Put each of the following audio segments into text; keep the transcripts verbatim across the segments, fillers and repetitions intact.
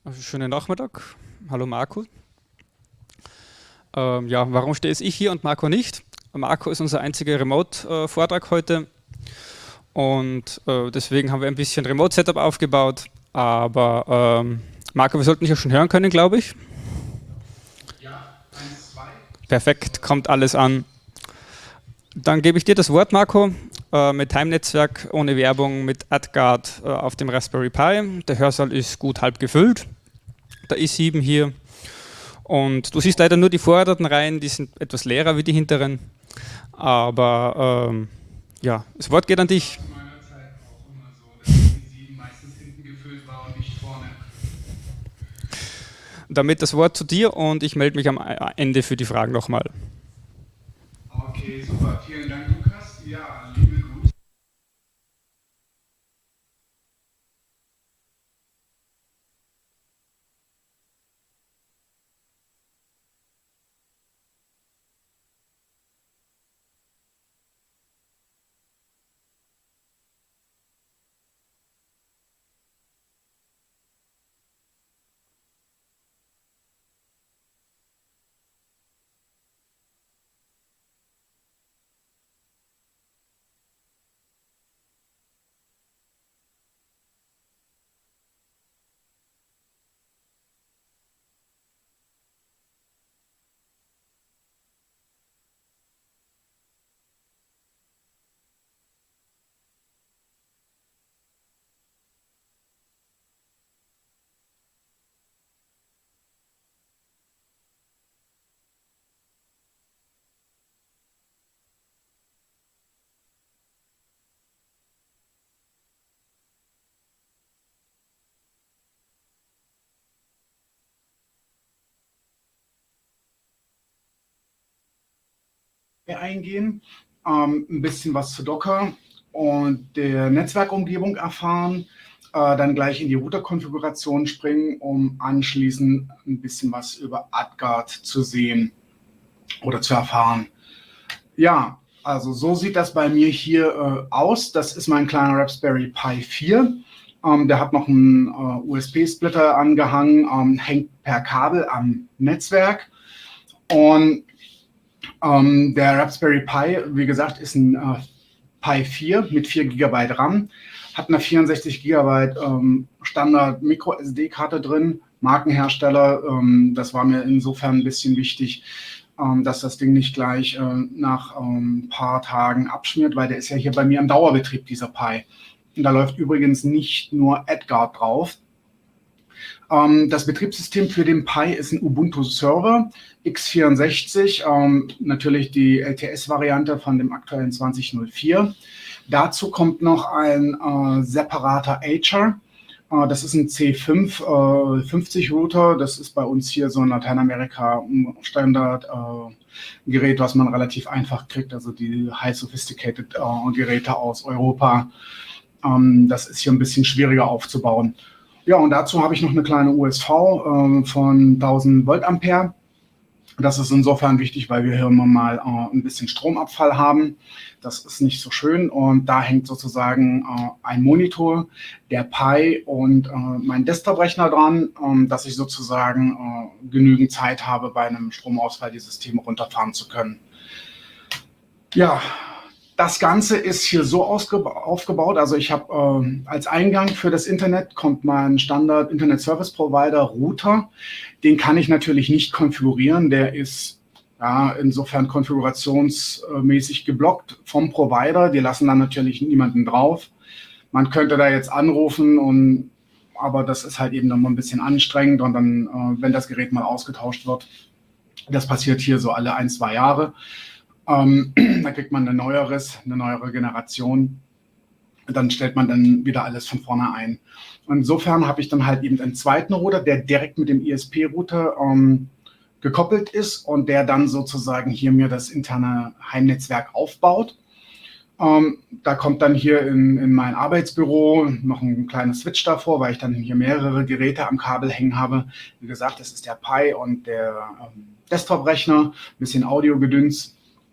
Also, schönen Nachmittag. Hallo Marco. Ähm, ja, warum stehe jetzt ich hier und Marco nicht? Marco ist unser einziger Remote-Vortrag heute und äh, deswegen haben wir ein bisschen Remote-Setup aufgebaut. Aber ähm, Marco, wir sollten dich ja schon hören können, glaube ich. Perfekt, kommt alles an. Dann gebe ich dir das Wort, Marco, äh, mit Time-Netzwerk ohne Werbung mit AdGuard äh, auf dem Raspberry Pi. Der Hörsaal ist gut halb gefüllt. Der i sieben hier. Und du siehst leider nur die vordersten Reihen, die sind etwas leerer wie die hinteren. Aber ähm, ja, das Wort geht an dich. Zu meiner Zeit auch immer so, dass die sieben meistens hinten gefüllt war und nicht vorne. Damit das Wort zu dir und ich melde mich am Ende für die Fragen nochmal. Okay, super. Vielen Dank, Lukas. Ja, liebe Grüße. Eingehen, ähm, ein bisschen was zu Docker und der Netzwerkumgebung erfahren, äh, dann gleich in die Router-Konfiguration springen, um anschließend ein bisschen was über AdGuard zu sehen oder zu erfahren. Ja, also so sieht das bei mir hier äh, aus. Das ist mein kleiner Raspberry Pi vier. Ähm, der hat noch einen äh, U S B-Splitter angehangen, ähm, hängt per Kabel am Netzwerk. Und ähm, der Raspberry Pi, wie gesagt, ist ein äh, Pi vier mit vier Gigabyte RAM, hat eine vierundsechzig Gigabyte ähm, Standard Micro S D-Karte drin, Markenhersteller. Ähm, das war mir insofern ein bisschen wichtig, ähm, dass das Ding nicht gleich äh, nach ein ähm, paar Tagen abschmiert, weil der ist ja hier bei mir im Dauerbetrieb, dieser Pi. Und da läuft übrigens nicht nur AdGuard drauf. Ähm, das Betriebssystem für den Pi ist ein Ubuntu Server x vierundsechzig, ähm, natürlich die L T S-Variante von dem aktuellen zwanzig null vier. Dazu kommt noch ein äh, separater Acher. Äh, das ist ein C fünf äh, fünfzig Router. Das ist bei uns hier so in Lateinamerika ein Standard-Gerät, äh, was man relativ einfach kriegt. Also die High Sophisticated äh, Geräte aus Europa. Ähm, das ist hier ein bisschen schwieriger aufzubauen. Ja, und dazu habe ich noch eine kleine U S V äh, von tausend Volt Ampere. Das ist insofern wichtig, weil wir hier immer mal äh, ein bisschen Stromabfall haben. Das ist nicht so schön. Und da hängt sozusagen äh, ein Monitor, der Pi und äh, mein Desktop-Rechner dran, ähm, dass ich sozusagen äh, genügend Zeit habe, bei einem Stromausfall die Systeme runterfahren zu können. Ja, das Ganze ist hier so aufgebaut, also ich habe äh, als Eingang für das Internet kommt mein Standard Internet Service Provider Router. Den kann ich natürlich nicht konfigurieren, der ist ja, insofern konfigurationsmäßig geblockt vom Provider. Die lassen dann natürlich niemanden drauf. Man könnte da jetzt anrufen, und, aber das ist halt eben noch mal ein bisschen anstrengend, und dann, äh, wenn das Gerät mal ausgetauscht wird, das passiert hier so alle ein, zwei Jahre, Ähm, da kriegt man ein neueres, eine neuere Generation. Dann stellt man dann wieder alles von vorne ein. Insofern habe ich dann halt eben einen zweiten Router, der direkt mit dem I S P-Router ähm, gekoppelt ist und der dann sozusagen hier mir das interne Heimnetzwerk aufbaut. Ähm, da kommt dann hier in, in mein Arbeitsbüro noch ein kleines Switch davor, weil ich dann hier mehrere Geräte am Kabel hängen habe. Wie gesagt, das ist der Pi und der ähm, Desktop-Rechner, ein bisschen Audiogedöns.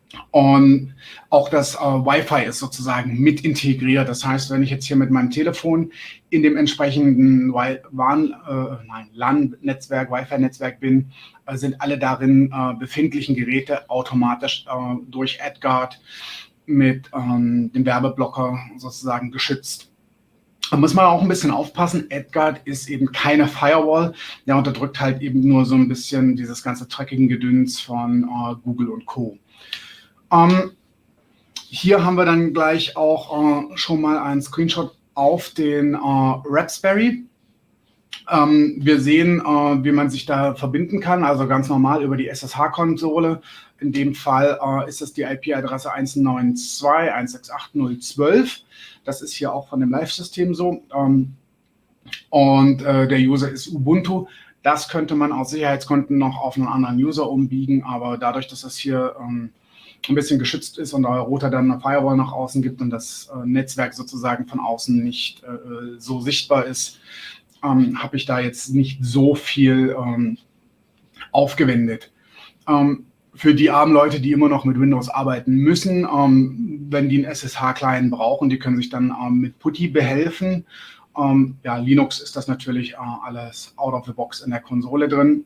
Und auch das äh, Wi-Fi ist sozusagen mit integriert. Das heißt, wenn ich jetzt hier mit meinem Telefon in dem entsprechenden Wi- WAN, äh, nein, LAN-Netzwerk, Wi-Fi-Netzwerk bin, äh, sind alle darin äh, befindlichen Geräte automatisch äh, durch AdGuard mit ähm, dem Werbeblocker sozusagen geschützt. Da muss man auch ein bisschen aufpassen. AdGuard ist eben keine Firewall. Der unterdrückt halt eben nur so ein bisschen dieses ganze Tracking-Gedöns von äh, Google und Co. Ähm, hier haben wir dann gleich auch äh, schon mal einen Screenshot auf den äh, Raspberry. Ähm, wir sehen, äh, wie man sich da verbinden kann, also ganz normal über die S S H-Konsole. In dem Fall äh, ist es die I P-Adresse eins neun zwei Punkt eins sechs acht Punkt null Punkt zwölf. Das ist hier auch von dem Live-System so. Ähm, und äh, der User ist Ubuntu. Das könnte man aus Sicherheitsgründen noch auf einen anderen User umbiegen, aber dadurch, dass das hier ähm, ein bisschen geschützt ist und der Router dann eine Firewall nach außen gibt und das äh, Netzwerk sozusagen von außen nicht äh, so sichtbar ist, ähm, habe ich da jetzt nicht so viel ähm, aufgewendet. Ähm, für die armen Leute, die immer noch mit Windows arbeiten müssen, ähm, wenn die einen S S H-Client brauchen, die können sich dann ähm, mit PuTTY behelfen. Ähm, ja, Linux ist das natürlich äh, alles out of the box in der Konsole drin.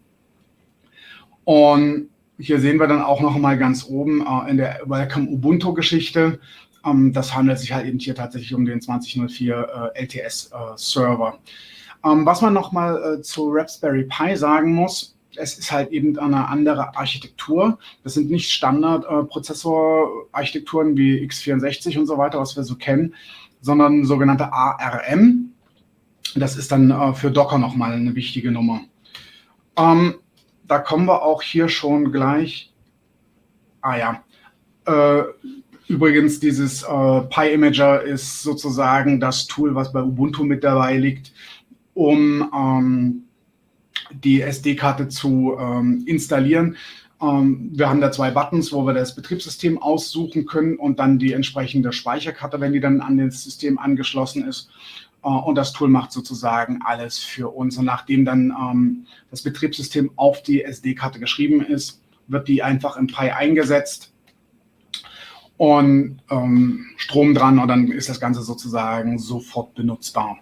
Und hier sehen wir dann auch noch mal ganz oben äh, in der Welcome Ubuntu Geschichte, ähm, das handelt sich halt eben hier tatsächlich um den zwanzig null vier äh, L T S äh, Server. Ähm, was man noch mal äh, zu Raspberry Pi sagen muss, es ist halt eben eine andere Architektur. Das sind nicht Standardprozessorarchitekturen äh, wie x vierundsechzig und so weiter, was wir so kennen, sondern sogenannte A R M. Das ist dann äh, für Docker noch mal eine wichtige Nummer. Ähm, Da kommen wir auch hier schon gleich. Ah ja. Äh, übrigens, dieses äh, Pi-Imager ist sozusagen das Tool, was bei Ubuntu mit dabei liegt, um ähm, die S D-Karte zu ähm, installieren. Ähm, wir haben da zwei Buttons, wo wir das Betriebssystem aussuchen können und dann die entsprechende Speicherkarte, wenn die dann an das System angeschlossen ist. Und das Tool macht sozusagen alles für uns. Und nachdem dann ähm, das Betriebssystem auf die S D-Karte geschrieben ist, wird die einfach im Pi eingesetzt und ähm, Strom dran und dann ist das Ganze sozusagen sofort benutzbar.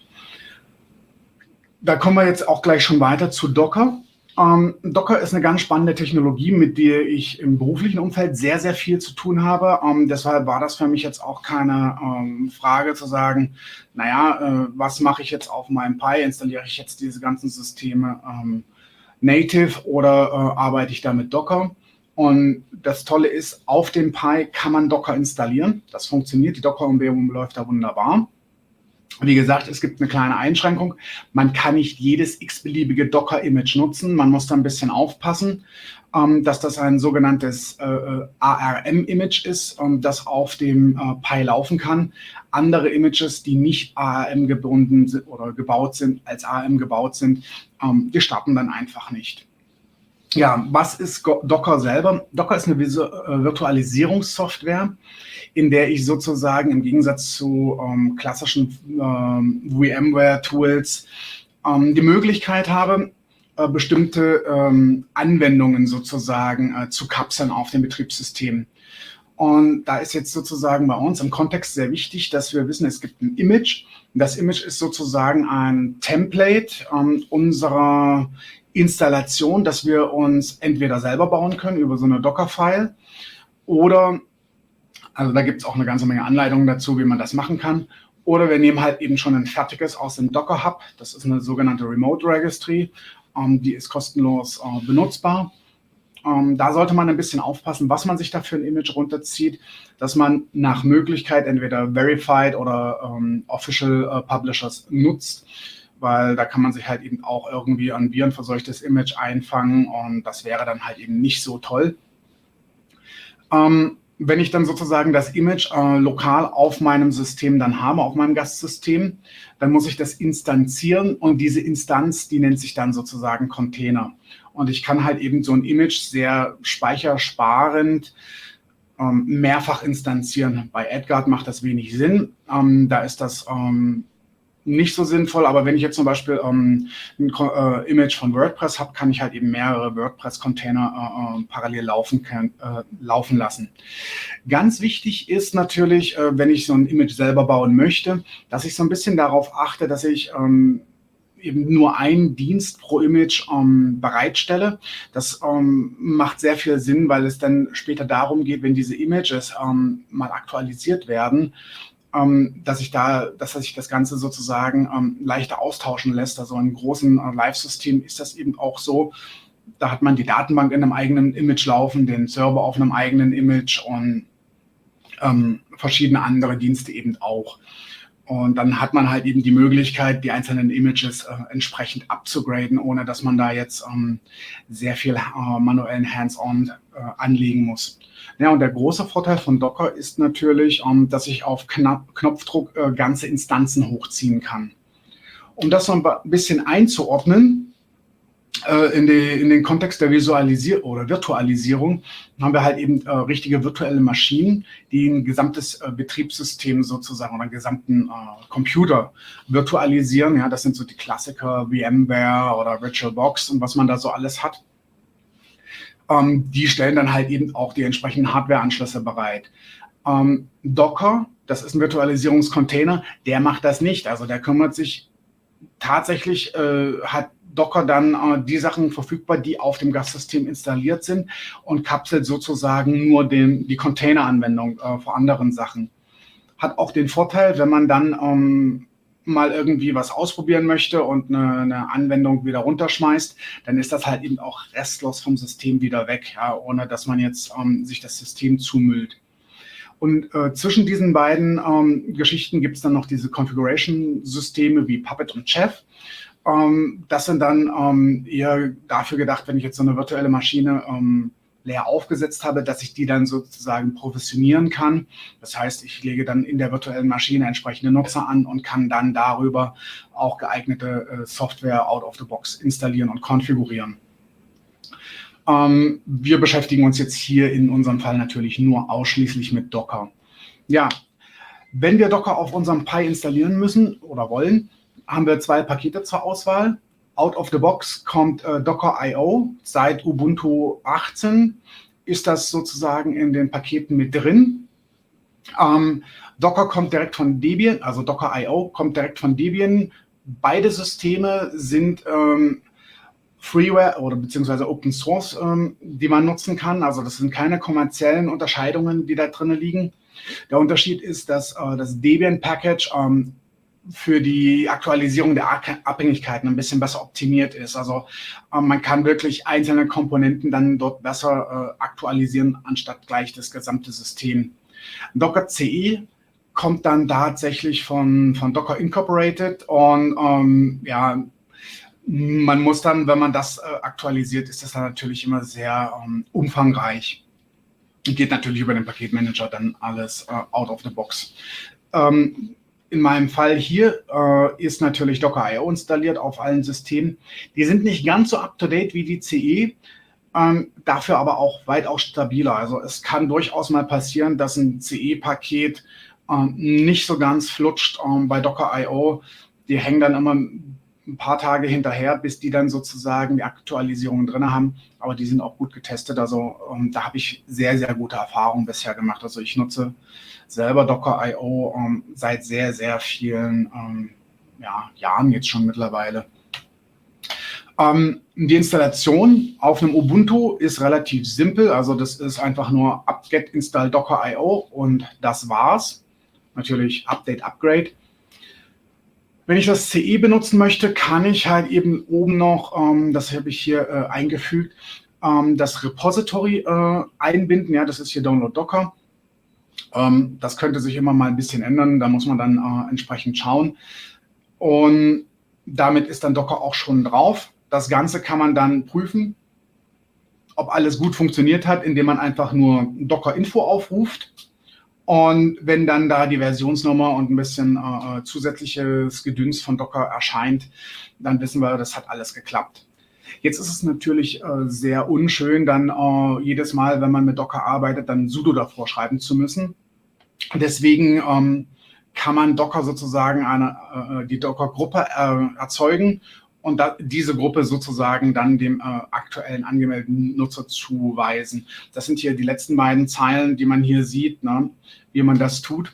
Da kommen wir jetzt auch gleich schon weiter zu Docker. Ähm, Docker ist eine ganz spannende Technologie, mit der ich im beruflichen Umfeld sehr, sehr viel zu tun habe. Ähm, deshalb war das für mich jetzt auch keine ähm, Frage zu sagen, naja, äh, was mache ich jetzt auf meinem Pi? Installiere ich jetzt diese ganzen Systeme ähm, native oder äh, arbeite ich da mit Docker? Und das Tolle ist, auf dem Pi kann man Docker installieren. Das funktioniert, die Docker-Umgebung läuft da wunderbar. Wie gesagt, es gibt eine kleine Einschränkung. Man kann nicht jedes x-beliebige Docker-Image nutzen. Man muss da ein bisschen aufpassen, ähm, dass das ein sogenanntes äh, A R M-Image ist, ähm, das auf dem äh, Pi laufen kann. Andere Images, die nicht A R M gebunden sind oder gebaut sind, als A R M gebaut sind, ähm, die starten dann einfach nicht. Ja, was ist Docker selber? Docker ist eine Virtualisierungssoftware, in der ich sozusagen im Gegensatz zu ähm, klassischen ähm, VMware-Tools ähm, die Möglichkeit habe, äh, bestimmte ähm, Anwendungen sozusagen äh, zu kapseln auf dem Betriebssystem. Und da ist jetzt sozusagen bei uns im Kontext sehr wichtig, dass wir wissen, es gibt ein Image. Das Image ist sozusagen ein Template ähm, unserer Installation, dass wir uns entweder selber bauen können über so eine Docker-File oder, also da gibt es auch eine ganze Menge Anleitungen dazu, wie man das machen kann, oder wir nehmen halt eben schon ein fertiges aus dem Docker Hub. Das ist eine sogenannte Remote Registry, ähm, die ist kostenlos äh, benutzbar. Ähm, da sollte man ein bisschen aufpassen, was man sich da für ein Image runterzieht, dass man nach Möglichkeit entweder Verified oder ähm, Official äh, Publishers nutzt, weil da kann man sich halt eben auch irgendwie ein virenverseuchtes Image einfangen und das wäre dann halt eben nicht so toll. Ähm, wenn ich dann sozusagen das Image äh, lokal auf meinem System dann habe, auf meinem Gastsystem, dann muss ich das instanzieren und diese Instanz, die nennt sich dann sozusagen Container. Und ich kann halt eben so ein Image sehr speichersparend ähm, mehrfach instanzieren. Bei AdGuard macht das wenig Sinn. Ähm, da ist das ähm, nicht so sinnvoll, aber wenn ich jetzt zum Beispiel ähm, ein äh, Image von WordPress habe, kann ich halt eben mehrere WordPress-Container äh, parallel laufen, kann, äh, laufen lassen. Ganz wichtig ist natürlich, äh, wenn ich so ein Image selber bauen möchte, dass ich so ein bisschen darauf achte, dass ich ähm, eben nur einen Dienst pro Image ähm, bereitstelle. Das ähm, macht sehr viel Sinn, weil es dann später darum geht, wenn diese Images ähm, mal aktualisiert werden, ähm, dass ich da, dass sich das Ganze sozusagen ähm, leichter austauschen lässt. Also in großen äh, Live-Systemen ist das eben auch so. Da hat man die Datenbank in einem eigenen Image laufen, den Server auf einem eigenen Image und ähm, verschiedene andere Dienste eben auch. Und dann hat man halt eben die Möglichkeit, die einzelnen Images äh, entsprechend abzugraden, ohne dass man da jetzt ähm, sehr viel äh, manuellen Hands-on äh, anlegen muss. Ja, und der große Vorteil von Docker ist natürlich, ähm, dass ich auf Knapp Knopfdruck äh, ganze Instanzen hochziehen kann. Um das so ein bisschen einzuordnen, in, die, in den Kontext der Visualisierung oder Virtualisierung haben wir halt eben äh, richtige virtuelle Maschinen, die ein gesamtes äh, Betriebssystem sozusagen oder einen gesamten äh, Computer virtualisieren. Ja, das sind so die Klassiker, VMware oder VirtualBox und was man da so alles hat. Ähm, die stellen dann halt eben auch die entsprechenden Hardware-Anschlüsse bereit. Ähm, Docker, das ist ein Virtualisierungscontainer, der macht das nicht. Also der kümmert sich tatsächlich, äh, hat Docker dann äh, die Sachen verfügbar, die auf dem Gastsystem installiert sind und kapselt sozusagen nur den, die Container-Anwendung äh, vor anderen Sachen. Hat auch den Vorteil, wenn man dann ähm, mal irgendwie was ausprobieren möchte und eine, eine Anwendung wieder runterschmeißt, dann ist das halt eben auch restlos vom System wieder weg, ja, ohne dass man jetzt ähm, sich das System zumüllt. Und äh, zwischen diesen beiden ähm, Geschichten gibt es dann noch diese Configuration-Systeme wie Puppet und Chef. Ähm, das sind dann ähm, eher dafür gedacht, wenn ich jetzt so eine virtuelle Maschine ähm, leer aufgesetzt habe, dass ich die dann sozusagen professionieren kann. Das heißt, ich lege dann in der virtuellen Maschine entsprechende Nutzer an und kann dann darüber auch geeignete äh, Software out of the box installieren und konfigurieren. Ähm, wir beschäftigen uns jetzt hier in unserem Fall natürlich nur ausschließlich mit Docker. Ja, wenn wir Docker auf unserem Pi installieren müssen oder wollen, haben wir zwei Pakete zur Auswahl. Out of the box kommt äh, Docker punkt i o. Seit Ubuntu achtzehn ist das sozusagen in den Paketen mit drin. Ähm, Docker kommt direkt von Debian, also Docker punkt i o kommt direkt von Debian. Beide Systeme sind ähm, Freeware oder beziehungsweise Open Source, ähm, die man nutzen kann. Also das sind keine kommerziellen Unterscheidungen, die da drin liegen. Der Unterschied ist, dass äh, das Debian-Package ähm, für die Aktualisierung der Abhängigkeiten ein bisschen besser optimiert ist. Also äh, man kann wirklich einzelne Komponenten dann dort besser äh, aktualisieren, anstatt gleich das gesamte System. Docker C E kommt dann tatsächlich von, von Docker Incorporated und ähm, ja, man muss dann, wenn man das äh, aktualisiert, ist das dann natürlich immer sehr ähm, umfangreich. Geht natürlich über den Paketmanager dann alles äh, out of the box. Ähm, in meinem Fall hier äh, ist natürlich Docker punkt i o installiert auf allen Systemen. Die sind nicht ganz so up-to-date wie die C E, ähm, dafür aber auch weitaus stabiler. Also es kann durchaus mal passieren, dass ein C E-Paket ähm, nicht so ganz flutscht ähm, bei Docker punkt i o. Die hängen dann immer ein paar Tage hinterher, bis die dann sozusagen die Aktualisierungen drin haben. Aber die sind auch gut getestet. Also ähm, da habe ich sehr, sehr gute Erfahrungen bisher gemacht. Also ich nutze selber Docker punkt i o ähm, seit sehr, sehr vielen ähm, ja, Jahren jetzt schon mittlerweile. Ähm, die Installation auf einem Ubuntu ist relativ simpel. Also das ist einfach nur apt-get install Docker punkt i o und das war's. Natürlich Update, Upgrade. Wenn ich das C E benutzen möchte, kann ich halt eben oben noch, ähm, das habe ich hier äh, eingefügt, ähm, das Repository äh, einbinden. Ja, das ist hier Download Docker. Ähm, das könnte sich immer mal ein bisschen ändern. Da muss man dann äh, entsprechend schauen. Und damit ist dann Docker auch schon drauf. Das Ganze kann man dann prüfen, ob alles gut funktioniert hat, indem man einfach nur Docker-Info aufruft. Und wenn dann da die Versionsnummer und ein bisschen äh, zusätzliches Gedöns von Docker erscheint, dann wissen wir, das hat alles geklappt. Jetzt ist es natürlich äh, sehr unschön, dann äh, jedes Mal, wenn man mit Docker arbeitet, dann sudo davor schreiben zu müssen. Deswegen ähm, kann man Docker sozusagen eine, äh, die Docker-Gruppe äh, erzeugen und da, diese Gruppe sozusagen dann dem äh, aktuellen angemeldeten Nutzer zuweisen. Das sind hier die letzten beiden Zeilen, die man hier sieht, ne, wie man das tut.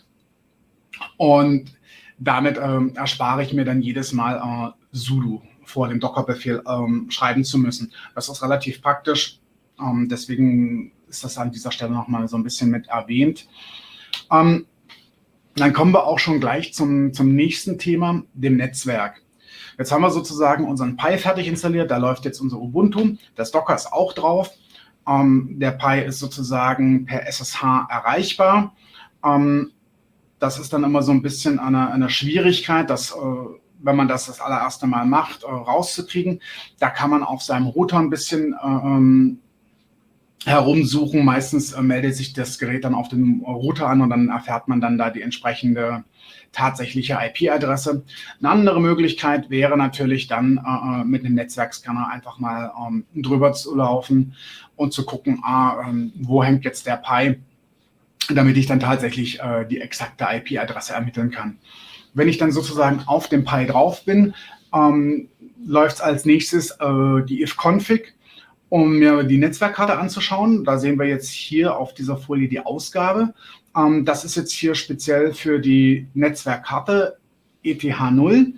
Und damit ähm, erspare ich mir dann jedes Mal äh, sudo vor dem Docker-Befehl ähm, schreiben zu müssen. Das ist relativ praktisch, ähm, deswegen ist das an dieser Stelle nochmal so ein bisschen mit erwähnt. Ähm, Dann kommen wir auch schon gleich zum, zum nächsten Thema, dem Netzwerk. Jetzt haben wir sozusagen unseren Pi fertig installiert, da läuft jetzt unser Ubuntu, das Docker ist auch drauf. Ähm, der Pi ist sozusagen per S S H erreichbar. Ähm, das ist dann immer so ein bisschen eine, eine Schwierigkeit, dass, äh, wenn man das das allererste Mal macht, äh, rauszukriegen. Da kann man auf seinem Router ein bisschen äh, ähm, herumsuchen. Meistens äh, meldet sich das Gerät dann auf dem Router an und dann erfährt man dann da die entsprechende tatsächliche I P-Adresse. Eine andere Möglichkeit wäre natürlich dann äh, mit einem Netzwerkscanner einfach mal ähm, drüber zu laufen und zu gucken, ah, ähm, wo hängt jetzt der Pi, damit ich dann tatsächlich äh, die exakte I P-Adresse ermitteln kann. Wenn ich dann sozusagen auf dem Pi drauf bin, ähm, läuft es als nächstes äh, die if-config, um mir die Netzwerkkarte anzuschauen. Da sehen wir jetzt hier auf dieser Folie die Ausgabe. Ähm, das ist jetzt hier speziell für die Netzwerkkarte E T H null,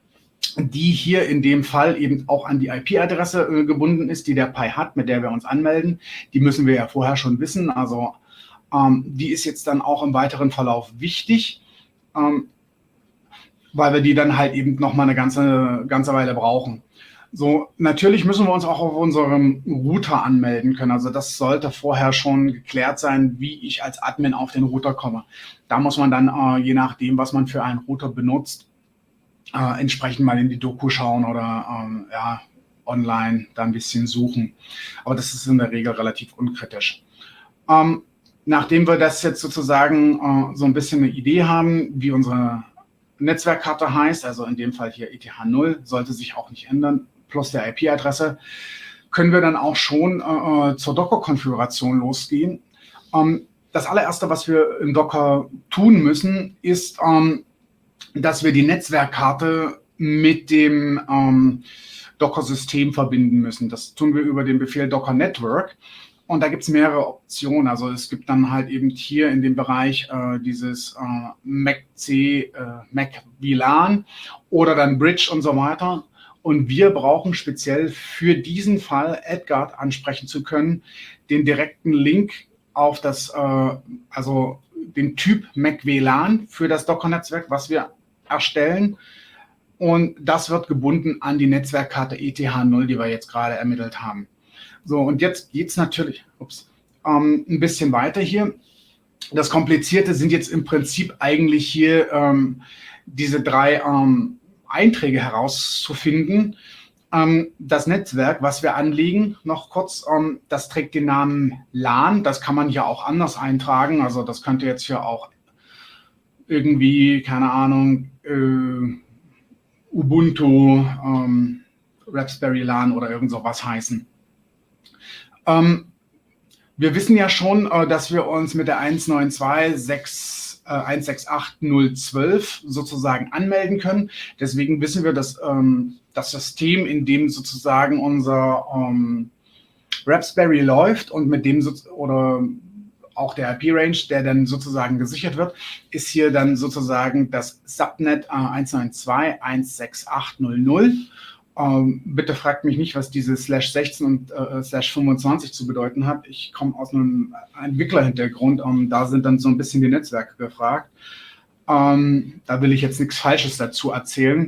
die hier in dem Fall eben auch an die I P-Adresse äh, gebunden ist, die der Pi hat, mit der wir uns anmelden. Die müssen wir ja vorher schon wissen. Also ähm, die ist jetzt dann auch im weiteren Verlauf wichtig, ähm, weil wir die dann halt eben noch mal eine ganze, ganze Weile brauchen. So, natürlich müssen wir uns auch auf unserem Router anmelden können. Also das sollte vorher schon geklärt sein, wie ich als Admin auf den Router komme. Da muss man dann, äh, je nachdem, was man für einen Router benutzt, äh, entsprechend mal in die Doku schauen oder ähm, ja, online da ein bisschen suchen. Aber das ist in der Regel relativ unkritisch. Ähm, nachdem wir das jetzt sozusagen äh, so ein bisschen eine Idee haben, wie unsere Netzwerkkarte heißt, also in dem Fall hier E T H null, sollte sich auch nicht ändern, plus der I P-Adresse, können wir dann auch schon äh, zur Docker-Konfiguration losgehen. Ähm, das allererste, was wir im Docker tun müssen, ist, ähm, dass wir die Netzwerkkarte mit dem ähm, Docker-System verbinden müssen. Das tun wir über den Befehl Docker Network. Und da gibt es mehrere Optionen. Also es gibt dann halt eben hier in dem Bereich äh, dieses äh, Mac C, äh, Mac V LAN oder dann Bridge und so weiter. Und wir brauchen speziell für diesen Fall, Edgard ansprechen zu können, den direkten Link auf das, äh, also den Typ Mac V LAN für das Docker-Netzwerk, was wir erstellen. Und das wird gebunden an die Netzwerkkarte E T H null, die wir jetzt gerade ermittelt haben. So, und jetzt geht es natürlich ups, ähm, ein bisschen weiter hier. Das Komplizierte sind jetzt im Prinzip eigentlich hier ähm, diese drei ähm, Einträge herauszufinden. Ähm, das Netzwerk, was wir anlegen, noch kurz, ähm, das trägt den Namen LAN. Das kann man hier auch anders eintragen. Also das könnte jetzt hier auch irgendwie, keine Ahnung, äh, Ubuntu, ähm, Raspberry LAN oder irgend sowas heißen. Ähm, wir wissen ja schon, äh, dass wir uns mit der eins neun zwei Punkt sechs, äh, eins sechs acht null eins zwei sozusagen anmelden können. Deswegen wissen wir, dass ähm, das System, in dem sozusagen unser ähm, Raspberry läuft und mit dem so, oder auch der I P-Range, der dann sozusagen gesichert wird, ist hier dann sozusagen das Subnet äh, eins neun zwei Punkt eins sechs acht null null. Ähm, bitte fragt mich nicht, was diese Slash sechzehn und äh, Slash fünfundzwanzig zu bedeuten hat. Ich komme aus einem Entwicklerhintergrund. Ähm, da sind dann so ein bisschen die Netzwerke gefragt. Ähm, da will ich jetzt nichts Falsches dazu erzählen.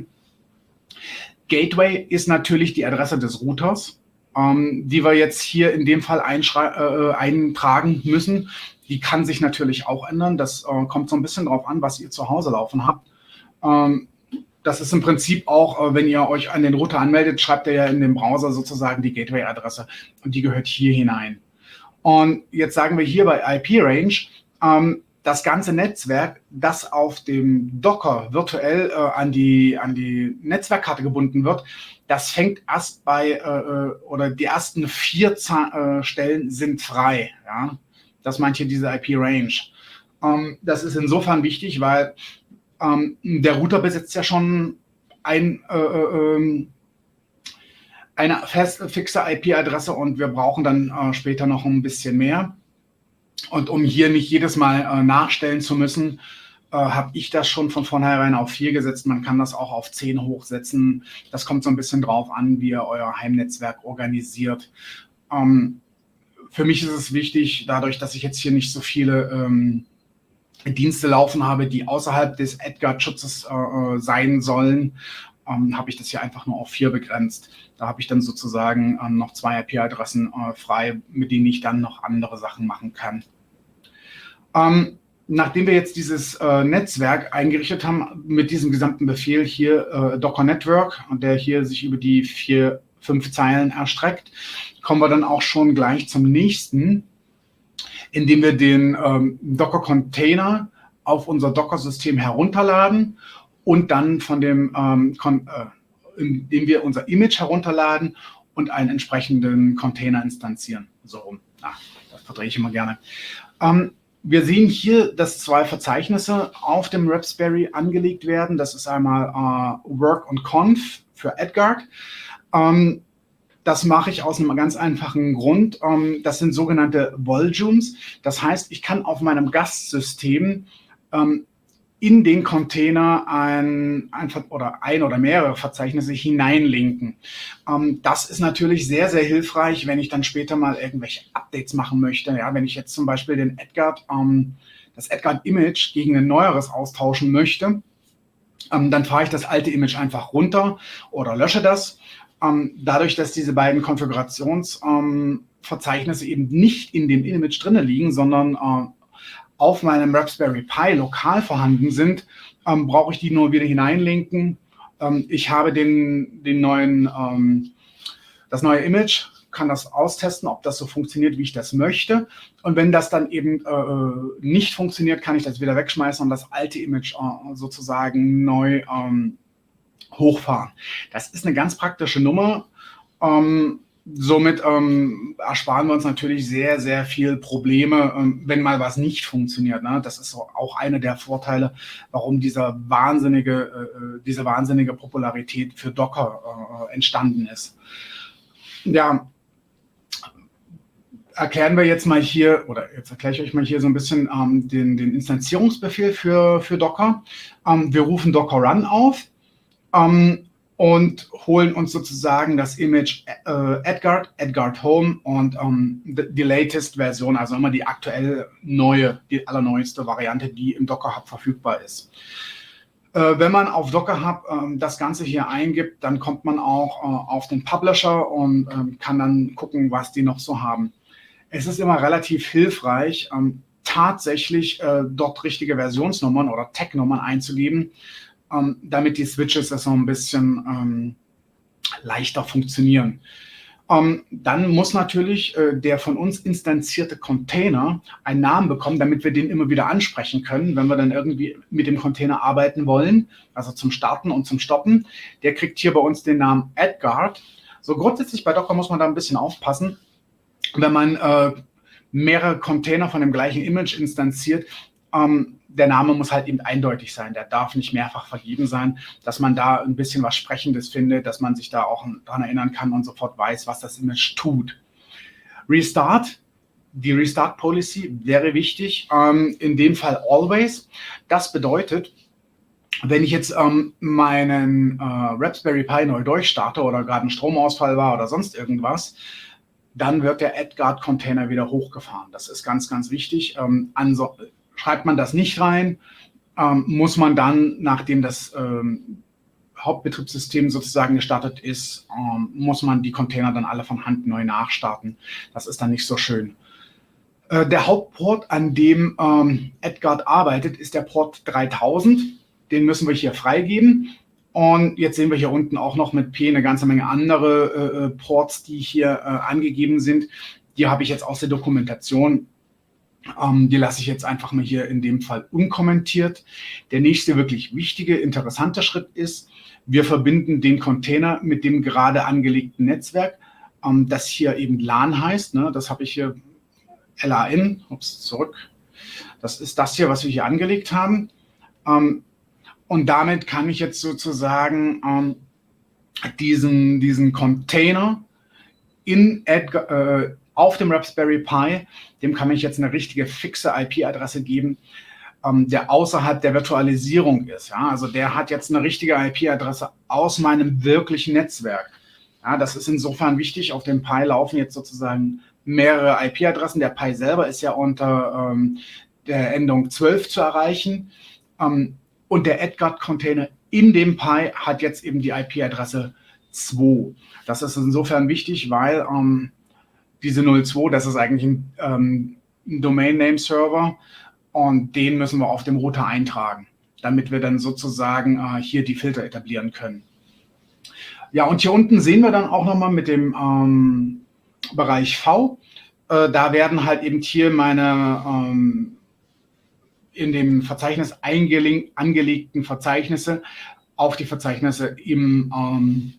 Gateway ist natürlich die Adresse des Routers, ähm, die wir jetzt hier in dem Fall äh, eintragen müssen. Die kann sich natürlich auch ändern. Das äh, kommt so ein bisschen drauf an, was ihr zu Hause laufen habt. Ähm, Das ist im Prinzip auch, wenn ihr euch an den Router anmeldet, schreibt ihr ja in dem Browser sozusagen die Gateway-Adresse und die gehört hier hinein. Und jetzt sagen wir hier bei I P-Range, ähm, das ganze Netzwerk, das auf dem Docker virtuell äh, an, die, an die Netzwerkkarte gebunden wird, das fängt erst bei, äh, oder die ersten vier Z äh, Stellen sind frei. Ja? Das meint hier diese I P-Range. Ähm, das ist insofern wichtig, weil Ähm, der Router besitzt ja schon ein, äh, äh, eine fest, fixe I P-Adresse und wir brauchen dann äh, später noch ein bisschen mehr. Und um hier nicht jedes Mal äh, nachstellen zu müssen, äh, habe ich das schon von vornherein auf vier gesetzt. Man kann das auch auf zehn hochsetzen. Das kommt so ein bisschen drauf an, wie ihr euer Heimnetzwerk organisiert. Ähm, für mich ist es wichtig, dadurch, dass ich jetzt hier nicht so viele ähm, Dienste laufen habe, die außerhalb des AdGuard-Schutzes äh, sein sollen, ähm, habe ich das hier einfach nur auf vier begrenzt. Da habe ich dann sozusagen ähm, noch zwei I P-Adressen äh, frei, mit denen ich dann noch andere Sachen machen kann. Ähm, nachdem wir jetzt dieses äh, Netzwerk eingerichtet haben, mit diesem gesamten Befehl hier äh, Docker Network, der hier sich über die vier, fünf Zeilen erstreckt, kommen wir dann auch schon gleich zum nächsten, indem wir den ähm, Docker-Container auf unser Docker-System herunterladen und dann von dem, ähm, äh, indem wir unser Image herunterladen und einen entsprechenden Container instanzieren. So rum. Ach, das verdrehe ich immer gerne. Ähm, wir sehen hier, dass zwei Verzeichnisse auf dem Raspberry angelegt werden. Das ist einmal äh, Work und Conf für AdGuard. Ähm, Das mache ich aus einem ganz einfachen Grund. Das sind sogenannte Volumes. Das heißt, ich kann auf meinem Gastsystem in den Container ein, ein oder ein oder mehrere Verzeichnisse hineinlinken. Das ist natürlich sehr, sehr hilfreich, wenn ich dann später mal irgendwelche Updates machen möchte. Ja, wenn ich jetzt zum Beispiel den AdGuard, das AdGuard-Image gegen ein neueres austauschen möchte, dann fahre ich das alte Image einfach runter oder lösche das. Ähm, dadurch, dass diese beiden Konfigurationsverzeichnisse ähm, eben nicht in dem Image drin liegen, sondern äh, auf meinem Raspberry Pi lokal vorhanden sind, ähm, brauche ich die nur wieder hineinlinken. Ähm, ich habe den, den neuen, ähm, das neue Image, kann das austesten, ob das so funktioniert, wie ich das möchte. Und wenn das dann eben äh, nicht funktioniert, kann ich das wieder wegschmeißen und das alte Image äh, sozusagen neu ähm, hochfahren. Das ist eine ganz praktische Nummer. Ähm, somit ähm, ersparen wir uns natürlich sehr, sehr viel Probleme, ähm, wenn mal was nicht funktioniert. Ne? Das ist auch einer der Vorteile, warum dieser wahnsinnige, äh, diese wahnsinnige Popularität für Docker äh, entstanden ist. Ja, erklären wir jetzt mal hier, oder jetzt erkläre ich euch mal hier so ein bisschen ähm, den, den Instanzierungsbefehl für, für Docker. Ähm, wir rufen Docker Run auf. Um, und holen uns sozusagen das Image äh, AdGuard, AdGuard Home und um, die, die latest Version, also immer die aktuell neue, die allerneueste Variante, die im Docker Hub verfügbar ist. Äh, wenn man auf Docker Hub äh, das Ganze hier eingibt, dann kommt man auch äh, auf den Publisher und äh, kann dann gucken, was die noch so haben. Es ist immer relativ hilfreich, ähm, tatsächlich äh, dort richtige Versionsnummern oder Tag-Nummern einzugeben, Um, damit die Switches so ein bisschen ähm, leichter funktionieren. Um, dann muss natürlich äh, der von uns instanzierte Container einen Namen bekommen, damit wir den immer wieder ansprechen können, wenn wir dann irgendwie mit dem Container arbeiten wollen, also zum Starten und zum Stoppen. Der kriegt hier bei uns den Namen AdGuard. So grundsätzlich bei Docker muss man da ein bisschen aufpassen, wenn man äh, mehrere Container von dem gleichen Image instanziert. Ähm, der Name muss halt eben eindeutig sein, der darf nicht mehrfach vergeben sein, dass man da ein bisschen was Sprechendes findet, dass man sich da auch daran erinnern kann und sofort weiß, was das Image tut. Restart, die Restart Policy wäre wichtig, ähm, in dem Fall always. Das bedeutet, wenn ich jetzt ähm, meinen äh, Raspberry Pi neu durchstarte oder gerade ein Stromausfall war oder sonst irgendwas, dann wird der AdGuard-Container wieder hochgefahren. Das ist ganz, ganz wichtig. Ähm, also, schreibt man das nicht rein, ähm, muss man dann, nachdem das ähm, Hauptbetriebssystem sozusagen gestartet ist, ähm, muss man die Container dann alle von Hand neu nachstarten. Das ist dann nicht so schön. Äh, der Hauptport, an dem ähm, AdGuard arbeitet, ist der Port dreitausend. Den müssen wir hier freigeben. Und jetzt sehen wir hier unten auch noch mit P eine ganze Menge andere äh, Ports, die hier äh, angegeben sind. Die habe ich jetzt aus der Dokumentation. Um, die lasse ich jetzt einfach mal hier in dem Fall unkommentiert. Der nächste wirklich wichtige, interessante Schritt ist, wir verbinden den Container mit dem gerade angelegten Netzwerk, um, das hier eben LAN heißt. Ne? Das habe ich hier L A N, ups, zurück. Das ist das hier, was wir hier angelegt haben. Um, und damit kann ich jetzt sozusagen ähm, diesen, diesen Container in Edgar, äh, auf dem Raspberry Pi, dem kann ich jetzt eine richtige fixe I P-Adresse geben, ähm, der außerhalb der Virtualisierung ist. Ja? Also der hat jetzt eine richtige I P-Adresse aus meinem wirklichen Netzwerk. Ja, das ist insofern wichtig. Auf dem Pi laufen jetzt sozusagen mehrere I P-Adressen. Der Pi selber ist ja unter ähm, der Endung zwölf zu erreichen. Ähm, und der Edgard-Container in dem Pi hat jetzt eben die I P-Adresse zwei. Das ist insofern wichtig, weil ähm, diese null zwei, das ist eigentlich ein, ähm, ein Domain-Name-Server und den müssen wir auf dem Router eintragen, damit wir dann sozusagen äh, hier die Filter etablieren können. Ja, und hier unten sehen wir dann auch nochmal mit dem ähm, Bereich V, äh, da werden halt eben hier meine ähm, in dem Verzeichnis angelegten Verzeichnisse auf die Verzeichnisse im ähm,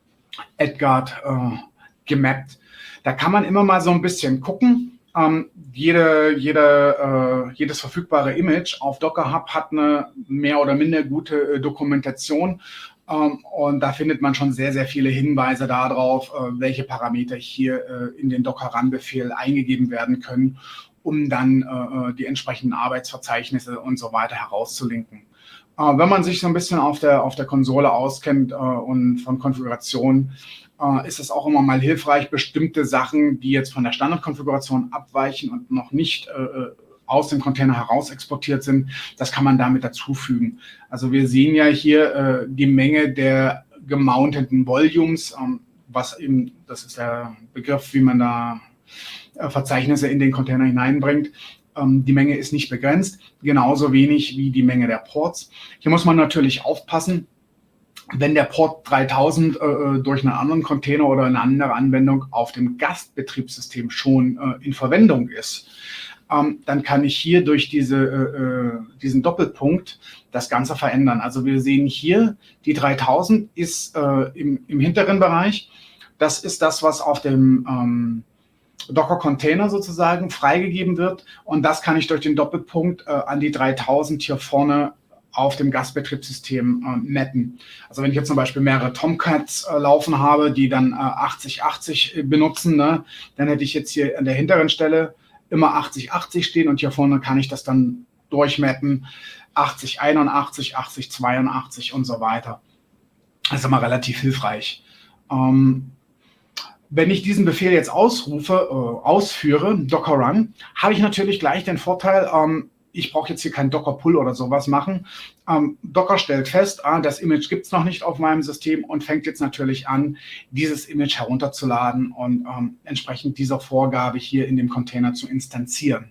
Edgard äh, gemappt. Da kann man immer mal so ein bisschen gucken. Ähm, jede, jede, äh, jedes verfügbare Image auf Docker Hub hat eine mehr oder minder gute äh, Dokumentation. Ähm, und da findet man schon sehr, sehr viele Hinweise darauf, äh, welche Parameter hier äh, in den Docker-Run-Befehl eingegeben werden können, um dann äh, die entsprechenden Arbeitsverzeichnisse und so weiter herauszulinken. Äh, wenn man sich so ein bisschen auf der, auf der Konsole auskennt äh, und von Konfiguration, äh, ist es auch immer mal hilfreich, bestimmte Sachen, die jetzt von der Standardkonfiguration abweichen und noch nicht äh, aus dem Container heraus exportiert sind, das kann man damit dazufügen. Also wir sehen ja hier äh, die Menge der gemounteten Volumes, ähm, was eben, das ist der Begriff, wie man da äh, Verzeichnisse in den Container hineinbringt. Ähm, die Menge ist nicht begrenzt, genauso wenig wie die Menge der Ports. Hier muss man natürlich aufpassen, wenn der Port dreitausend äh, durch einen anderen Container oder eine andere Anwendung auf dem Gastbetriebssystem schon äh, in Verwendung ist, ähm, dann kann ich hier durch diese, äh, diesen Doppelpunkt das Ganze verändern. Also wir sehen hier, die dreitausend ist äh, im, im hinteren Bereich. Das ist das, was auf dem ähm, Docker-Container sozusagen freigegeben wird. Und das kann ich durch den Doppelpunkt äh, an die dreitausend hier vorne auf dem Gastbetriebssystem äh, mappen. Also wenn ich jetzt zum Beispiel mehrere Tomcats äh, laufen habe, die dann äh, achtzig achtzig benutzen, ne, dann hätte ich jetzt hier an der hinteren Stelle immer achtzig achtzig stehen und hier vorne kann ich das dann durchmappen, achtzig einundachtzig, achtzig zweiundachtzig und so weiter. Das ist immer relativ hilfreich. Ähm, wenn ich diesen Befehl jetzt ausrufe, äh, ausführe, Docker Run, habe ich natürlich gleich den Vorteil, ähm, ich brauche jetzt hier kein Docker-Pull oder sowas machen. Ähm, Docker stellt fest, ah, das Image gibt es noch nicht auf meinem System und fängt jetzt natürlich an, dieses Image herunterzuladen und ähm, entsprechend dieser Vorgabe hier in dem Container zu instanzieren.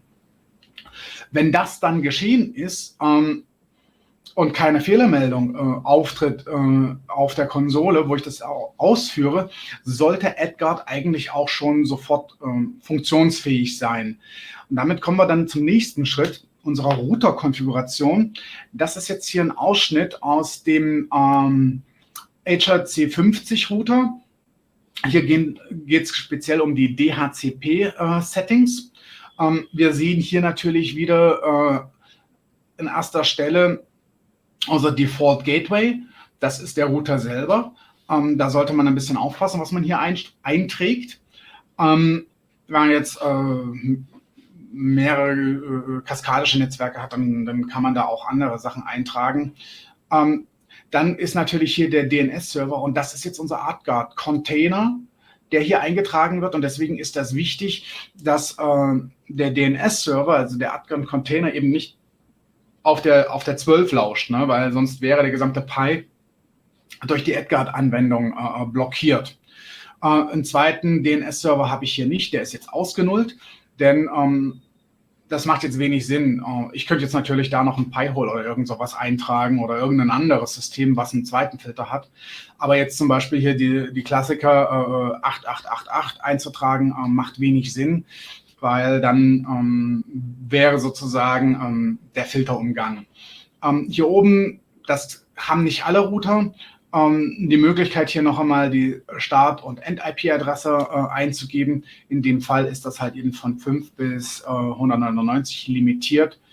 Wenn das dann geschehen ist ähm, und keine Fehlermeldung äh, auftritt äh, auf der Konsole, wo ich das ausführe, sollte Edgard eigentlich auch schon sofort äh, funktionsfähig sein. Und damit kommen wir dann zum nächsten Schritt unserer Router-Konfiguration. Das ist jetzt hier ein Ausschnitt aus dem ähm, H R C fünfzig Router. Hier geht es speziell um die D H C P-Settings. Äh, ähm, wir sehen hier natürlich wieder äh, in erster Stelle unser Default Gateway. Das ist der Router selber. Ähm, da sollte man ein bisschen aufpassen, was man hier ein, einträgt. Ähm, wenn man jetzt äh, mehrere äh, kaskadische Netzwerke hat, dann, dann kann man da auch andere Sachen eintragen. Ähm, dann ist natürlich hier der D N S-Server und das ist jetzt unser Edgard-Container, der hier eingetragen wird und deswegen ist das wichtig, dass äh, der D N S-Server, also der Edgard-Container eben nicht auf der, auf der zwölf lauscht, ne? Weil sonst wäre der gesamte Pi durch die Edgard-Anwendung äh, blockiert. Äh, einen zweiten D N S-Server habe ich hier nicht, der ist jetzt ausgenullt. Denn ähm, das macht jetzt wenig Sinn. Ich könnte jetzt natürlich da noch ein Pi-Hole oder irgend sowas eintragen oder irgendein anderes System, was einen zweiten Filter hat. Aber jetzt zum Beispiel hier die, die Klassiker äh, acht acht acht acht einzutragen, äh, macht wenig Sinn, weil dann ähm, wäre sozusagen ähm, der Filter umgangen. Ähm, hier oben, das haben nicht alle Router, ähm, die Möglichkeit hier noch einmal die Start- und End-I P-Adresse äh, einzugeben. In dem Fall ist das halt eben von fünf bis äh, hundertneunundneunzig limitiert.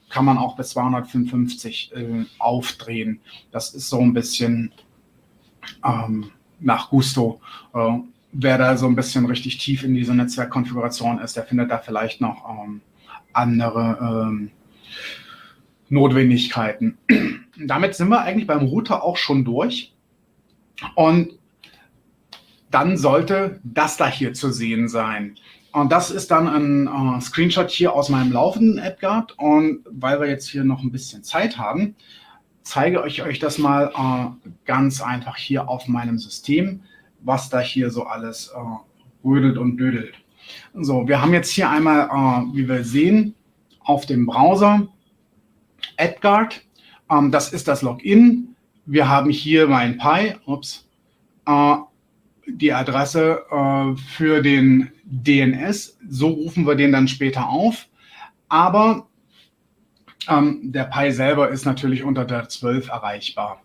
kann man auch bis zweihundertfünfundfünfzig äh, aufdrehen. Das ist so ein bisschen ähm, nach Gusto. Äh, wer da so ein bisschen richtig tief in diese Netzwerkkonfiguration ist, der findet da vielleicht noch ähm, andere ähm, Notwendigkeiten. Damit sind wir eigentlich beim Router auch schon durch. Und dann sollte das da hier zu sehen sein. Und das ist dann ein äh, Screenshot hier aus meinem laufenden AdGuard. Und weil wir jetzt hier noch ein bisschen Zeit haben, zeige ich euch das mal äh, ganz einfach hier auf meinem System, was da hier so alles äh, rödelt und dödelt. So, wir haben jetzt hier einmal, äh, wie wir sehen, auf dem Browser AdGuard. Ähm, das ist das Login. Wir haben hier mein Pi, ups, äh, die Adresse äh, für den D N S. So rufen wir den dann später auf. Aber ähm, der Pi selber ist natürlich unter der zwölf erreichbar.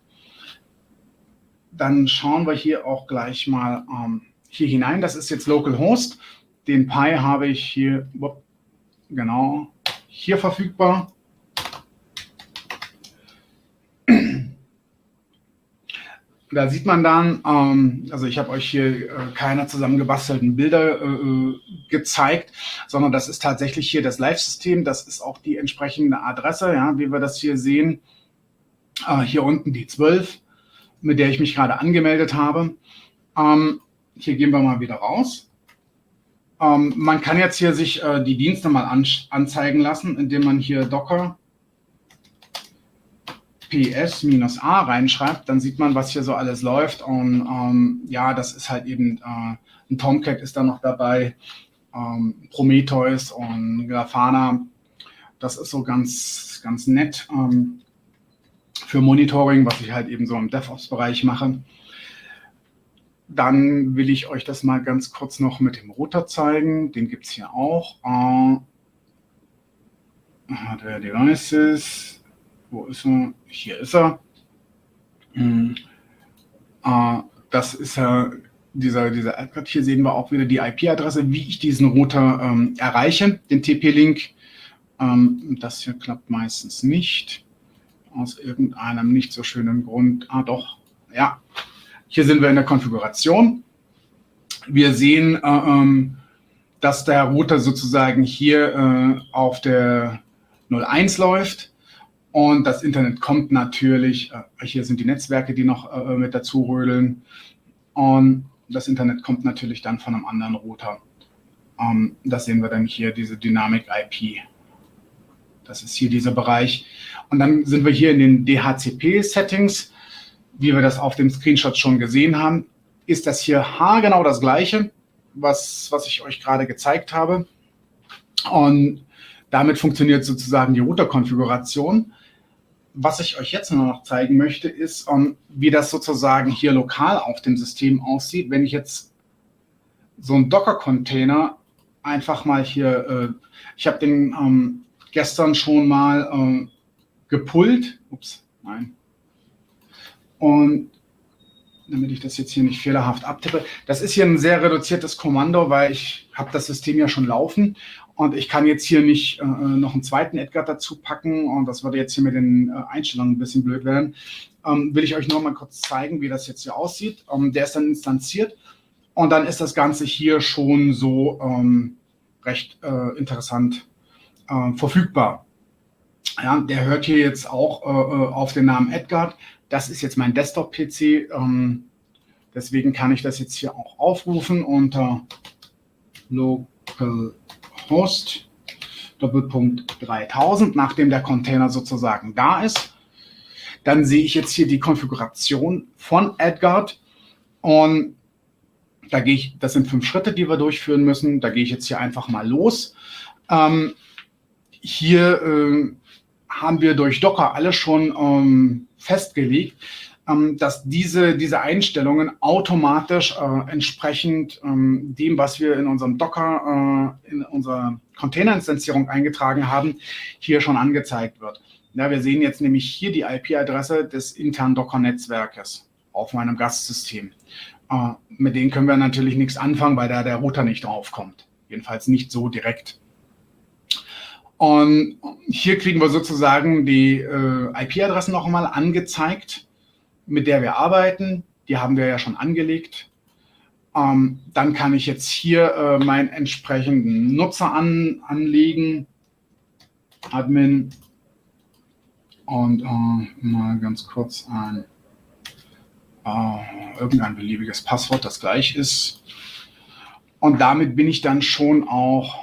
Dann schauen wir hier auch gleich mal ähm, hier hinein. Das ist jetzt Localhost. Den Pi habe ich hier, genau, hier verfügbar. Da sieht man dann, ähm, also ich habe euch hier äh, keine zusammengebastelten Bilder äh, gezeigt, sondern das ist tatsächlich hier das Live-System. Das ist auch die entsprechende Adresse, ja, wie wir das hier sehen. Äh, hier unten die zwölf, mit der ich mich gerade angemeldet habe. Ähm, hier gehen wir mal wieder raus. Ähm, man kann jetzt hier sich äh, die Dienste mal an, anzeigen lassen, indem man hier Docker P S-A reinschreibt, dann sieht man, was hier so alles läuft. Und ähm, ja, das ist halt eben, äh, ein Tomcat ist da noch dabei, ähm, Prometheus und Grafana. Das ist so ganz, ganz nett ähm, für Monitoring, was ich halt eben so im DevOps-Bereich mache. Dann will ich euch das mal ganz kurz noch mit dem Router zeigen. Den gibt es hier auch. Äh, der Devices. Wo ist er? Hier ist er. Hm. Äh, das ist ja dieser, dieser AdGuard. Hier sehen wir auch wieder die I P-Adresse, wie ich diesen Router ähm, erreiche, den T P-Link. Ähm, das hier klappt meistens nicht. Aus irgendeinem nicht so schönen Grund. Ah, doch. Ja. Hier sind wir in der Konfiguration. Wir sehen, äh, ähm, dass der Router sozusagen hier äh, auf der null eins läuft. Und das Internet kommt natürlich, äh, hier sind die Netzwerke, die noch äh, mit dazu rödeln. Und das Internet kommt natürlich dann von einem anderen Router. Ähm, das sehen wir dann hier, diese Dynamic I P. Das ist hier dieser Bereich. Und dann sind wir hier in den D H C P-Settings. Wie wir das auf dem Screenshot schon gesehen haben, ist das hier haargenau das Gleiche, was, was ich euch gerade gezeigt habe. Und damit funktioniert sozusagen die Router-Konfiguration. Was ich euch jetzt nur noch zeigen möchte, ist, um, wie das sozusagen hier lokal auf dem System aussieht. Wenn ich jetzt so einen Docker-Container einfach mal hier, äh, ich habe den ähm, gestern schon mal äh, gepullt. Ups, nein. Und damit ich das jetzt hier nicht fehlerhaft abtippe, das ist hier ein sehr reduziertes Kommando, weil ich habe das System ja schon laufen. Und ich kann jetzt hier nicht äh, noch einen zweiten AdGuard dazu packen und das würde jetzt hier mit den äh, Einstellungen ein bisschen blöd werden. Ähm, will ich euch noch mal kurz zeigen, wie das jetzt hier aussieht. Ähm, der ist dann instanziert und dann ist das Ganze hier schon so ähm, recht äh, interessant äh, verfügbar. Ja, der hört hier jetzt auch äh, auf den Namen AdGuard. Das ist jetzt mein Desktop-P C. Ähm, deswegen kann ich das jetzt hier auch aufrufen unter Local Host Doppelpunkt dreitausend, nachdem der Container sozusagen da ist. Dann sehe ich jetzt hier die Konfiguration von AdGuard und da gehe ich, das sind fünf Schritte, die wir durchführen müssen. Da gehe ich jetzt hier einfach mal los. Ähm, hier äh, haben wir durch Docker alles schon ähm, festgelegt, ähm, dass diese, diese Einstellungen automatisch äh, entsprechend ähm, dem, was wir in unserem Docker, äh, in unserer Container-Instanzierung eingetragen haben, hier schon angezeigt wird. Ja, wir sehen jetzt nämlich hier die I P-Adresse des internen Docker-Netzwerkes auf meinem Gastsystem. Äh, mit denen können wir natürlich nichts anfangen, weil da der Router nicht draufkommt. Jedenfalls nicht so direkt. Und hier kriegen wir sozusagen die äh, I P-Adressen noch einmal angezeigt, mit der wir arbeiten. Die haben wir ja schon angelegt. Ähm, dann kann ich jetzt hier äh, meinen entsprechenden Nutzer an, anlegen, Admin, und äh, mal ganz kurz ein äh, irgendein beliebiges Passwort, das gleich ist. Und damit bin ich dann schon auch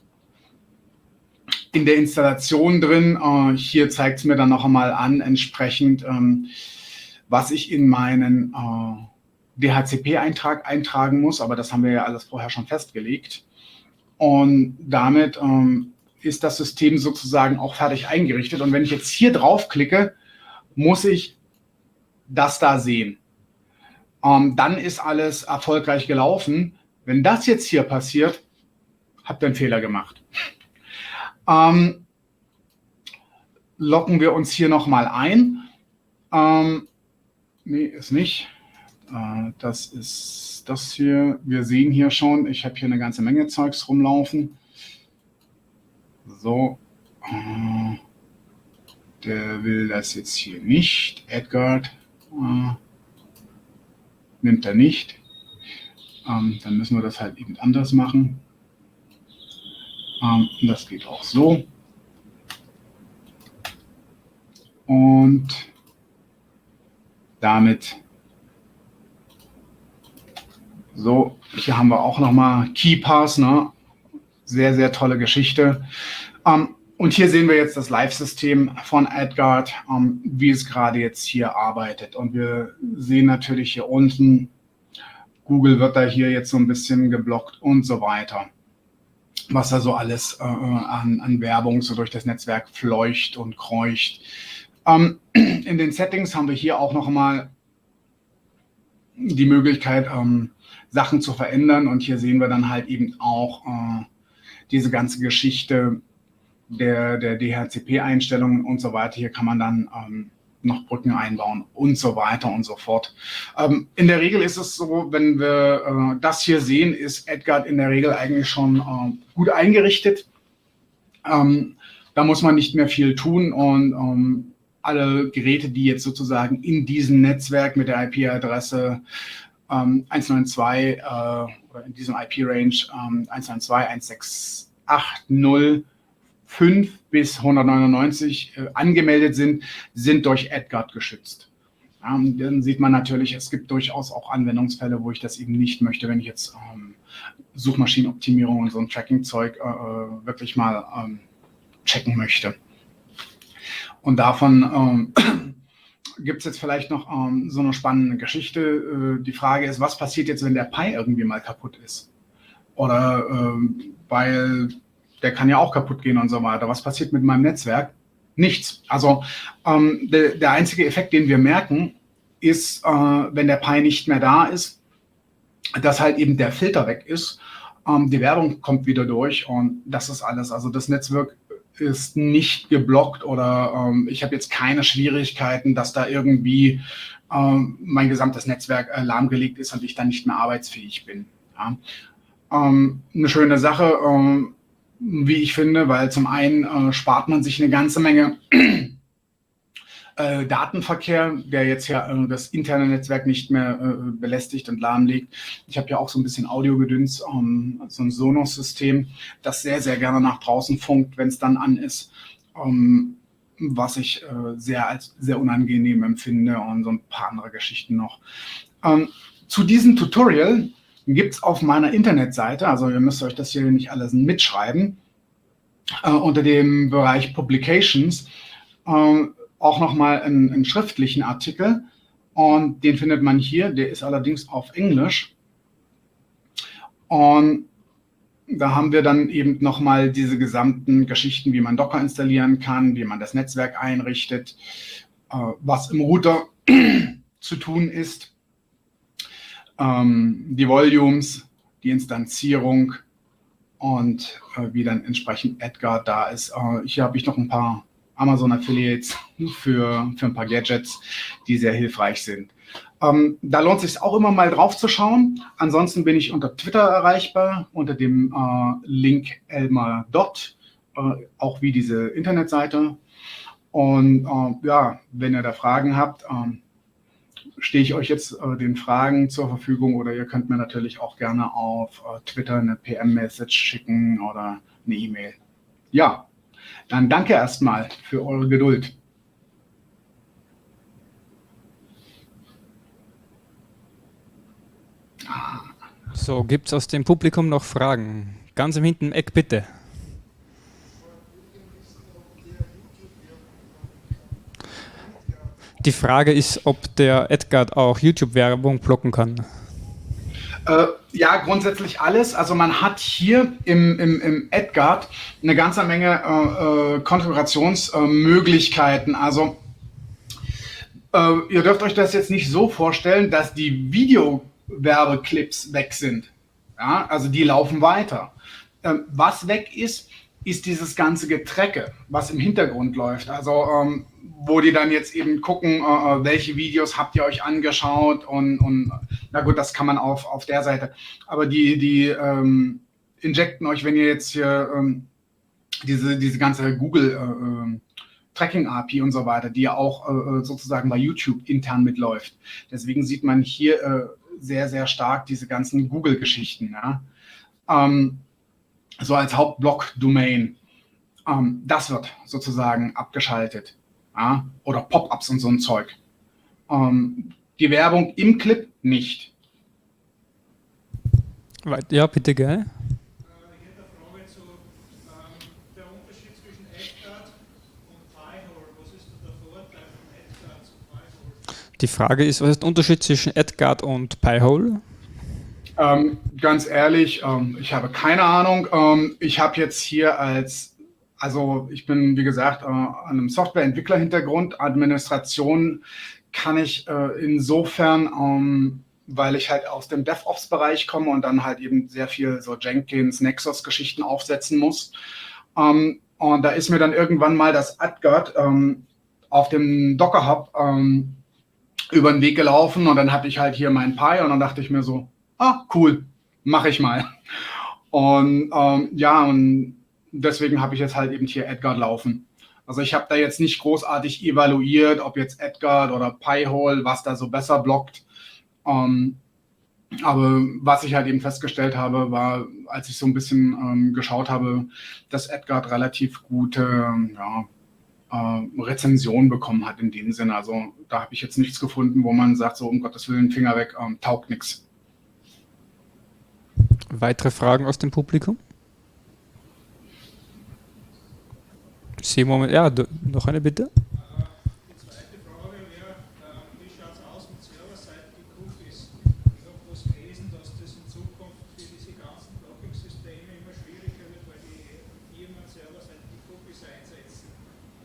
in der Installation drin. Äh, hier zeigt es mir dann noch einmal an, entsprechend, ähm, was ich in meinen äh, D H C P-Eintrag eintragen muss. Aber das haben wir ja alles vorher schon festgelegt. Und damit ähm, ist das System sozusagen auch fertig eingerichtet. Und wenn ich jetzt hier draufklicke, muss ich das da sehen. Ähm, dann ist alles erfolgreich gelaufen. Wenn das jetzt hier passiert, habt ihr einen Fehler gemacht. Ähm, loggen wir uns hier nochmal ein. Ähm, nee, ist nicht. Äh, das ist das hier. Wir sehen hier schon, ich habe hier eine ganze Menge Zeugs rumlaufen. So. Äh, der will das jetzt hier nicht. Edgar äh, nimmt er nicht. Ähm, dann müssen wir das halt eben anders machen. Ähm, das geht auch so. Und damit so, hier haben wir auch nochmal KeePass, ne? Sehr, sehr tolle Geschichte. Ähm, und hier sehen wir jetzt das Live-System von Edgar, ähm, wie es gerade jetzt hier arbeitet. Und wir sehen natürlich hier unten, Google wird da hier jetzt so ein bisschen geblockt und so weiter. Was da so alles äh, an, an Werbung so durch das Netzwerk fleucht und kreucht. Ähm, in den Settings haben wir hier auch nochmal die Möglichkeit, ähm, Sachen zu verändern. Und hier sehen wir dann halt eben auch äh, diese ganze Geschichte der, der D H C P-Einstellungen und so weiter. Hier kann man dann ähm, noch Brücken einbauen und so weiter und so fort. Ähm, in der Regel ist es so, wenn wir äh, das hier sehen, ist Edgar in der Regel eigentlich schon äh, gut eingerichtet. Ähm, da muss man nicht mehr viel tun, und ähm, alle Geräte, die jetzt sozusagen in diesem Netzwerk mit der I P-Adresse ähm, eins neun zwei äh, oder in diesem I P-Range ähm, eins neun zwei Punkt eins sechs acht null fünf bis hundertneunundneunzig äh, angemeldet sind, sind durch Edgar geschützt. Ja, dann sieht man natürlich, es gibt durchaus auch Anwendungsfälle, wo ich das eben nicht möchte, wenn ich jetzt ähm, Suchmaschinenoptimierung und so ein Tracking-Zeug äh, wirklich mal ähm, checken möchte. Und davon ähm, gibt es jetzt vielleicht noch ähm, so eine spannende Geschichte. Äh, die Frage ist, was passiert jetzt, wenn der Pi irgendwie mal kaputt ist? Oder ähm, weil der kann ja auch kaputt gehen und so weiter. Was passiert mit meinem Netzwerk? Nichts. Also ähm, de, der einzige Effekt, den wir merken, ist, äh, wenn der Pi nicht mehr da ist, dass halt eben der Filter weg ist. Ähm, die Werbung kommt wieder durch, und das ist alles. Also das Netzwerk ist nicht geblockt, oder ähm, ich habe jetzt keine Schwierigkeiten, dass da irgendwie ähm, mein gesamtes Netzwerk äh, lahmgelegt ist und ich dann nicht mehr arbeitsfähig bin. Ja? Ähm, eine schöne Sache, ähm, wie ich finde, weil zum einen äh, spart man sich eine ganze Menge äh, Datenverkehr, der jetzt ja äh, das interne Netzwerk nicht mehr äh, belästigt und lahmlegt. Ich habe ja auch so ein bisschen Audiogedöns, ähm, so ein Sonos-System, das sehr, sehr gerne nach draußen funkt, wenn es dann an ist, ähm, was ich äh, sehr als sehr unangenehm empfinde, und so ein paar andere Geschichten noch. Ähm, zu diesem Tutorial gibt es auf meiner Internetseite, also ihr müsst euch das hier nicht alles mitschreiben, äh, unter dem Bereich Publications äh, auch nochmal einen, einen schriftlichen Artikel, und den findet man hier, der ist allerdings auf Englisch, und da haben wir dann eben nochmal diese gesamten Geschichten, wie man Docker installieren kann, wie man das Netzwerk einrichtet, äh, was im Router zu tun ist, die Volumes, die Instanzierung und äh, wie dann entsprechend Edgar da ist. Äh, hier habe ich noch ein paar Amazon Affiliates für, für ein paar Gadgets, die sehr hilfreich sind. Ähm, da lohnt es sich auch immer mal drauf zu schauen. Ansonsten bin ich unter Twitter erreichbar, unter dem äh, Link Elmar Dott, äh, auch wie diese Internetseite. Und äh, ja, wenn ihr da Fragen habt, ähm, stehe ich euch jetzt äh, den Fragen zur Verfügung, oder ihr könnt mir natürlich auch gerne auf äh, Twitter eine P M-Message schicken oder eine E-Mail. Ja, dann danke erstmal für eure Geduld. So, gibt es aus dem Publikum noch Fragen? Ganz im hinten im Eck, bitte. Die Frage ist, ob der Edgard auch YouTube-Werbung blocken kann. Äh, ja, grundsätzlich alles. Also man hat hier im, im, im Edgard eine ganze Menge äh, äh, Konfigurationsmöglichkeiten. Äh, also äh, ihr dürft euch das jetzt nicht so vorstellen, dass die Videowerbeclips weg sind. Ja, also die laufen weiter. Ähm, was weg ist, ist dieses ganze Getrecke, was im Hintergrund läuft. Also ähm, wo die dann jetzt eben gucken, äh, welche Videos habt ihr euch angeschaut, und, und na gut, das kann man auf, auf der Seite. Aber die, die ähm, injecten euch, wenn ihr jetzt hier ähm, diese, diese ganze Google äh, Tracking-A P I und so weiter, die ja auch äh, sozusagen bei YouTube intern mitläuft. Deswegen sieht man hier äh, sehr, sehr stark diese ganzen Google-Geschichten. Ja? Ähm, so als Hauptblock-Domain. Ähm, das wird sozusagen abgeschaltet. Ja? Oder Pop-ups und so ein Zeug. Ähm, die Werbung im Clip nicht. Ja, bitte, gell? Die Frage ist, was ist der Unterschied zwischen Edgard und Pi-hole? Ähm, ganz ehrlich, ähm, ich habe keine Ahnung. Ähm, ich habe jetzt hier als, also ich bin, wie gesagt, äh, an einem Softwareentwickler-Hintergrund. Administration kann ich äh, insofern, ähm, weil ich halt aus dem DevOps-Bereich komme und dann halt eben sehr viel so Jenkins, Nexus-Geschichten aufsetzen muss. Ähm, und da ist mir dann irgendwann mal das Edgard ähm, auf dem Docker-Hub ähm, über den Weg gelaufen, und dann hatte ich halt hier mein Pi, und dann dachte ich mir so, ah, cool, mache ich mal. Und ähm, ja, und deswegen habe ich jetzt halt eben hier Edgard laufen. Also ich habe da jetzt nicht großartig evaluiert, ob jetzt Edgard oder Pi-hole, was da so besser blockt. Ähm, aber was ich halt eben festgestellt habe, war, als ich so ein bisschen ähm, geschaut habe, dass Edgard relativ gute, ja, Rezension bekommen hat in dem Sinne. Also da habe ich jetzt nichts gefunden, wo man sagt, so um Gottes Willen, Finger weg, ähm, taugt nichts. Weitere Fragen aus dem Publikum? Sie Moment, ja, du, noch eine bitte? Die zweite Frage wäre, wie schaut es aus mit serverseitigen Cookies? Ich habe was gelesen, dass das in Zukunft für diese ganzen Blocking-Systeme immer schwieriger wird, weil die Firmen serverseitige Cookies einsetzen.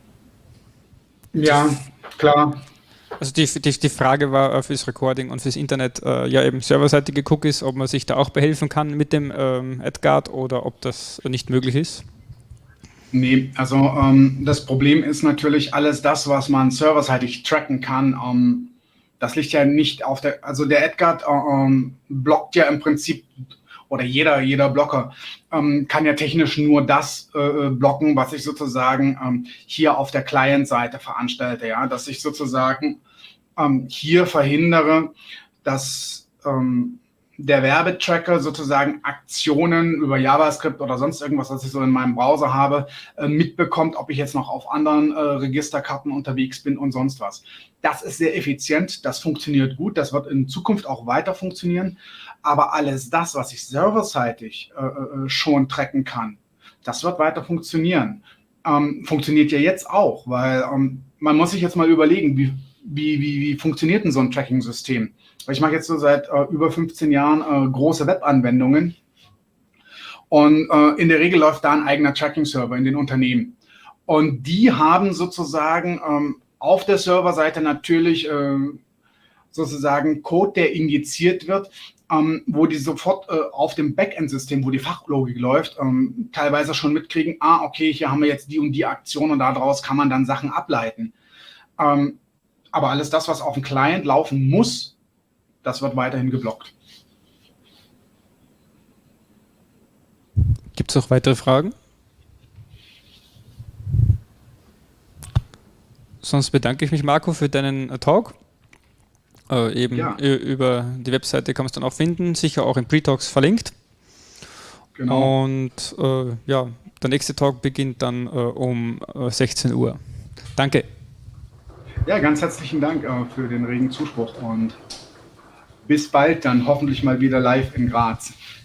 Ja, klar. Also die, die, die Frage war fürs Recording und fürs Internet, äh, ja eben serverseitige Cookies, ob man sich da auch behelfen kann mit dem ähm, Edgard oder ob das nicht möglich ist. Nee, also ähm, das Problem ist natürlich, alles das, was man serverseitig tracken kann, ähm, das liegt ja nicht auf der, also der Edgard äh, ähm, blockt ja im Prinzip, oder jeder, jeder Blocker ähm, kann ja technisch nur das äh, blocken, was ich sozusagen ähm, hier auf der Client-Seite veranstalte, ja, dass ich sozusagen ähm, hier verhindere, dass ähm, der Werbetracker sozusagen Aktionen über JavaScript oder sonst irgendwas, was ich so in meinem Browser habe, äh, mitbekommt, ob ich jetzt noch auf anderen äh, Registerkarten unterwegs bin und sonst was. Das ist sehr effizient, das funktioniert gut, das wird in Zukunft auch weiter funktionieren. Aber alles das, was ich serverseitig äh, schon tracken kann, das wird weiter funktionieren. Ähm, funktioniert ja jetzt auch, weil ähm, man muss sich jetzt mal überlegen, wie, wie, wie, wie funktioniert denn so ein Tracking-System? Weil ich mache jetzt so seit äh, über fünfzehn Jahren äh, große Webanwendungen, und äh, in der Regel läuft da ein eigener Tracking-Server in den Unternehmen. Und die haben sozusagen ähm, auf der Serverseite natürlich äh, sozusagen Code, der injiziert wird, ähm, wo die sofort äh, auf dem Backend-System, wo die Fachlogik läuft, ähm, teilweise schon mitkriegen, ah, okay, hier haben wir jetzt die und die Aktion, und daraus kann man dann Sachen ableiten. Ähm, aber alles das, was auf dem Client laufen muss, das wird weiterhin geblockt. Gibt es noch weitere Fragen? sonst bedanke ich mich, Marco, für deinen äh, Talk. Äh, eben Ja. ü- über die Webseite kann man es dann auch finden, sicher auch in Pre-Talks verlinkt. Genau. Und äh, ja, der nächste Talk beginnt dann äh, um äh, sechzehn Uhr. Danke. Ja, ganz herzlichen Dank äh, für den regen Zuspruch und bis bald dann hoffentlich mal wieder live in Graz.